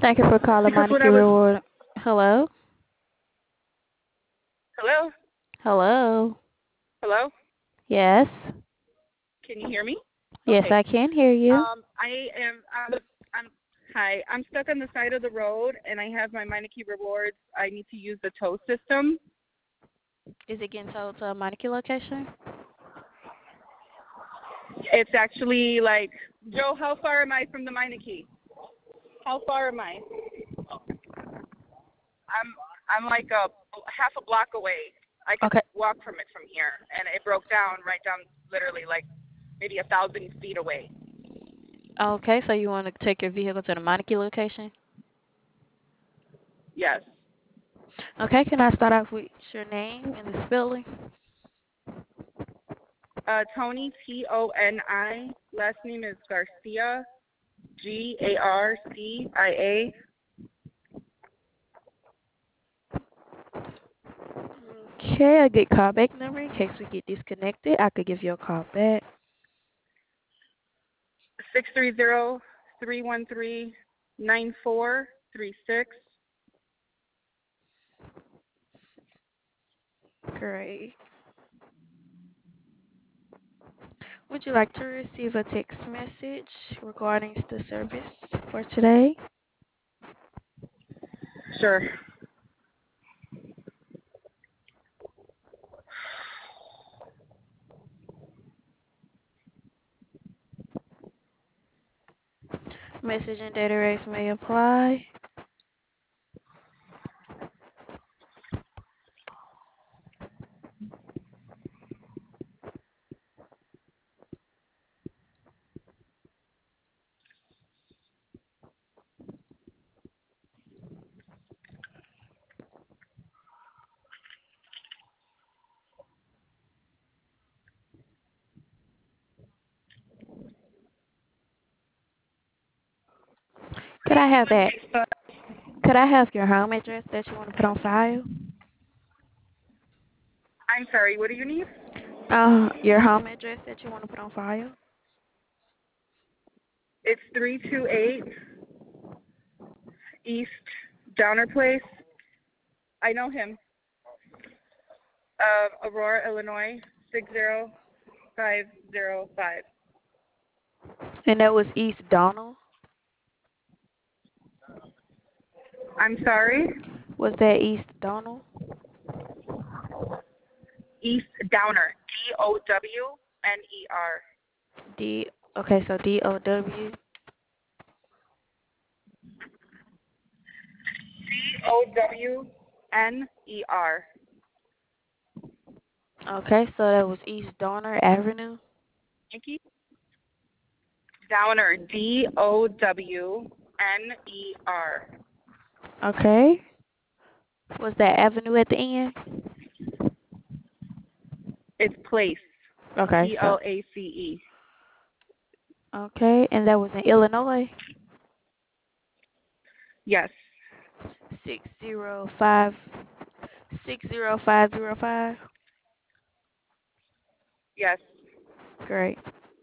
Thank you for calling Because when I Monarchy was, Reward. Hello? hello, Hello? hello, Yes? can you hear me? Yes, Okay. I can hear you. I am, I'm, hi, I'm stuck on the side of the road and I have my Meineke rewards. I need to use the tow system. Is it getting sold to a Monarchy location? It's actually like, Joe, how far am I from the Meineke? How far am I? I'm like a half a block away. I could Okay. walk from it from here, and it broke down right down, literally like maybe 1,000 feet away. Okay, so you want to take your vehicle to the Monarchy location? Yes. Okay, can I start off with your name and the spelling? Tony, Toni. Last name is Garcia, Garcia. Okay, a good callback number in case we get disconnected. I could give you a call back. 630-313-9436. Great. Would you like to receive a text message regarding the service for today? Sure. Message and data rates may apply. Could I have that? Could I have your home address that you want to put on file? I'm sorry, what do you need? Your home address that you want to put on file? It's 328 East Downer Place. I know him. Aurora, Illinois, 60505. And that was East Donald. I'm sorry? Was that East Donald? East Downer, Downer. D. Okay, so DOW. Downer. Okay, so that was East Donner Avenue. Yankee? Downer, Downer. Okay. Was that Avenue at the end? It's Place, Okay, so Place. okay, and that was in Illinois. Yes, 605 60505. yes. Great.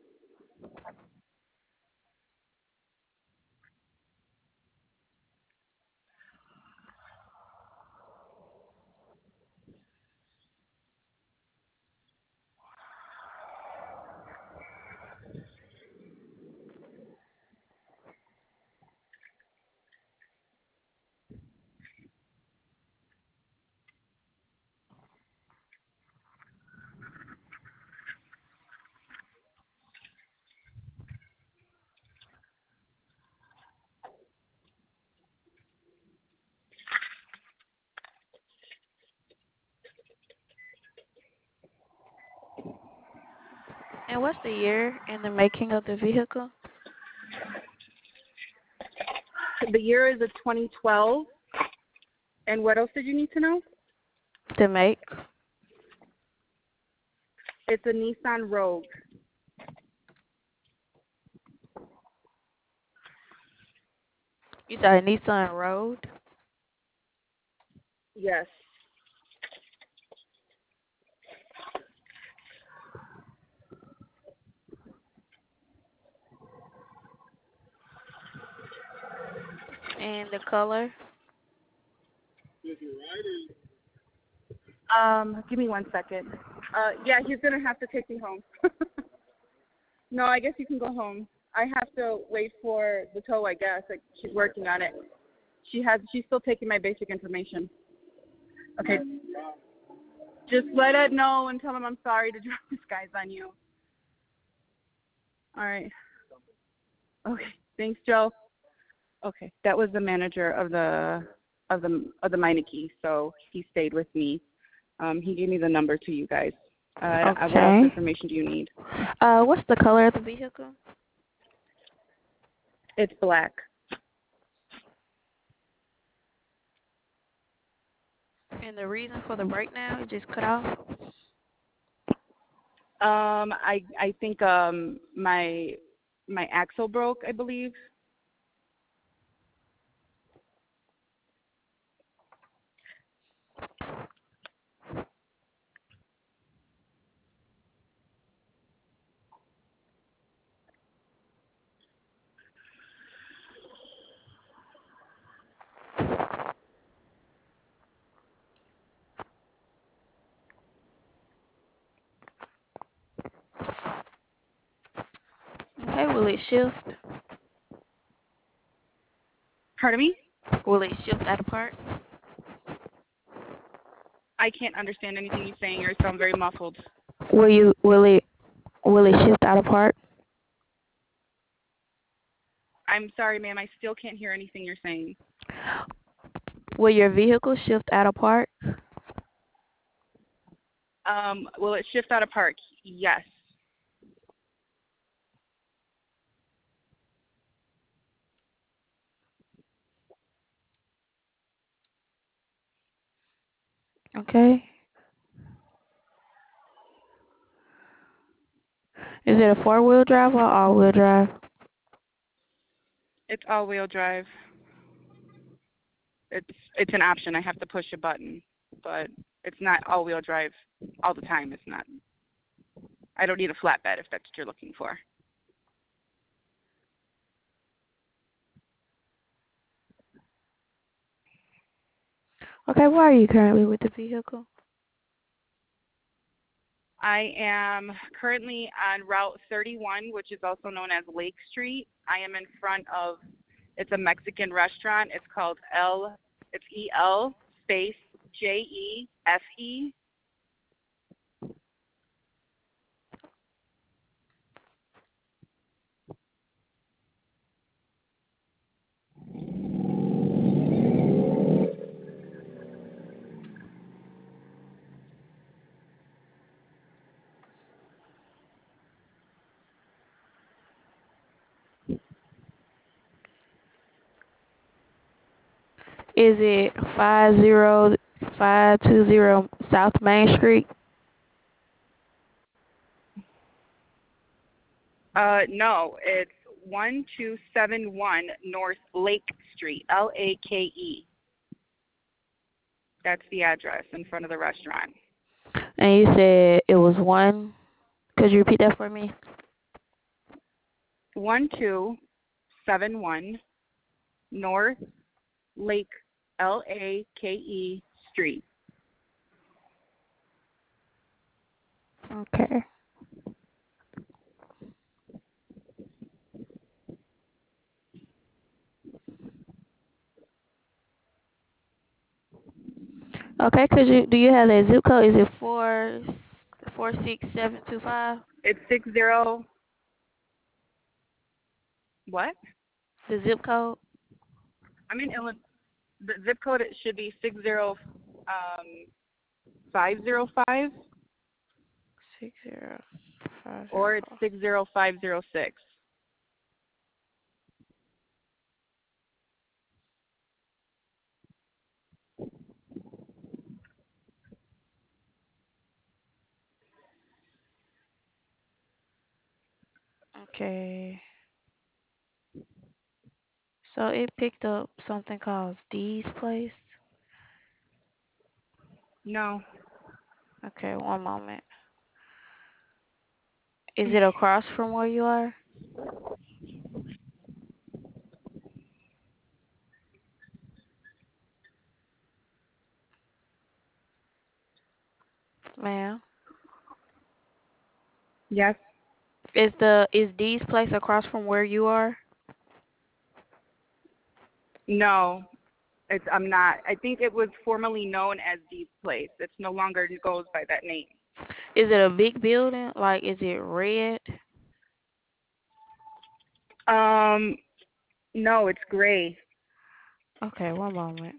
And what's the year and the making of the vehicle? The year is a 2012. And what else did you need to know? The make. It's a Nissan Rogue. You said a Nissan Road. Yes. And the color? Give me 1 second. Yeah, he's gonna have to take me home. No, I guess you can go home. I have to wait for the tow, I guess. Like, she's working on it. She's still taking my basic information. Okay. Just let Ed know and tell him I'm sorry to drop this guy's on you. All right. Okay. Thanks, Joe. Okay. That was the manager of the Meineke, so he stayed with me. He gave me the number to you guys. What else Okay. information do you need? What's the color of the vehicle? It's black. And the reason for the breakdown? It just cut off? I think my axle broke, I believe. Okay, will it shift? Pardon me? Will it shift out of park? I can't understand anything you're saying. You sound very muffled. Will it shift out of park? I'm sorry, ma'am. I still can't hear anything you're saying. Will your vehicle shift out of park? Will it shift out of park? Yes. Okay. Is it a 4-wheel drive or all-wheel drive? It's all-wheel drive. It's an option. I have to push a button, but it's not all-wheel drive all the time. It's not. I don't need a flatbed if that's what you're looking for. Okay, where are you currently with the vehicle? I am currently on Route 31, which is also known as Lake Street. I am in front of, it's a Mexican restaurant. It's called it's EL space JEFE. Is it 50520 South Main Street? No, it's 1271 North Lake Street, LAKE. That's the address in front of the restaurant. And you said it was one. Could you repeat that for me? 1271 North Lake LAKE Street. Okay. Okay, do you have that zip code? Is it 46725? It's 60. What? The zip code? I'm in Illinois. The zip code it should be 60505 or it's 60505. 60506. Okay. So it picked up something called Dee's Place. No. Okay, one moment. Is it across from where you are? Yes. Is Dee's place across from where you are? No, I'm not. I think it was formerly known as Dee's Place. It's no longer goes by that name. Is it a big building? Like, is it red? Um, no, it's gray. Okay, one moment.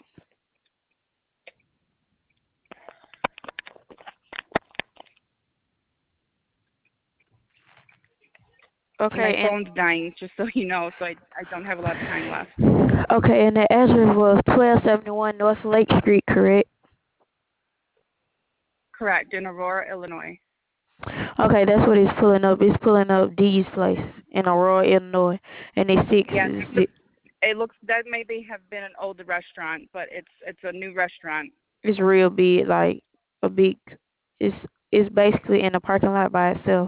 My Okay, phone's dying, just so you know, so I don't have a lot of time left. okay, and the address was 1271 North Lake Street, correct? Correct, in Aurora, Illinois. Okay, that's what it's pulling up. It's pulling up Dee's place in Aurora, Illinois, and it's Yes, it looks that maybe have been an older restaurant, but it's a new restaurant. it's real big, like a big. It's basically in a parking lot by itself.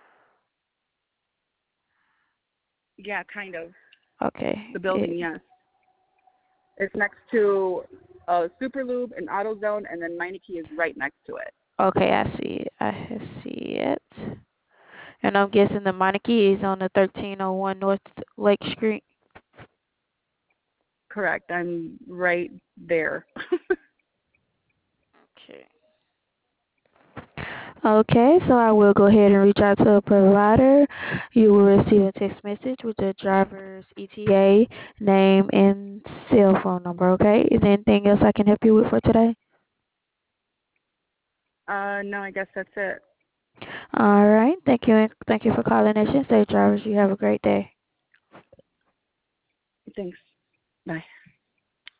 Yeah, kind of. Okay. The building, yes. It's next to Superlube and AutoZone, and then Meineke is right next to it. Okay, I see it. I see it. And I'm guessing the Monarchy is on the 1301 North Lake Street. Correct. I'm right there. Okay. Okay, so I will go ahead and reach out to a provider. You will receive a text message with the driver's ETA, name, and cell phone number, okay? Is there anything else I can help you with for today? No, I guess that's it. All right. Thank you. And thank you for calling Nation State Drivers. You have a great day. Thanks. Bye.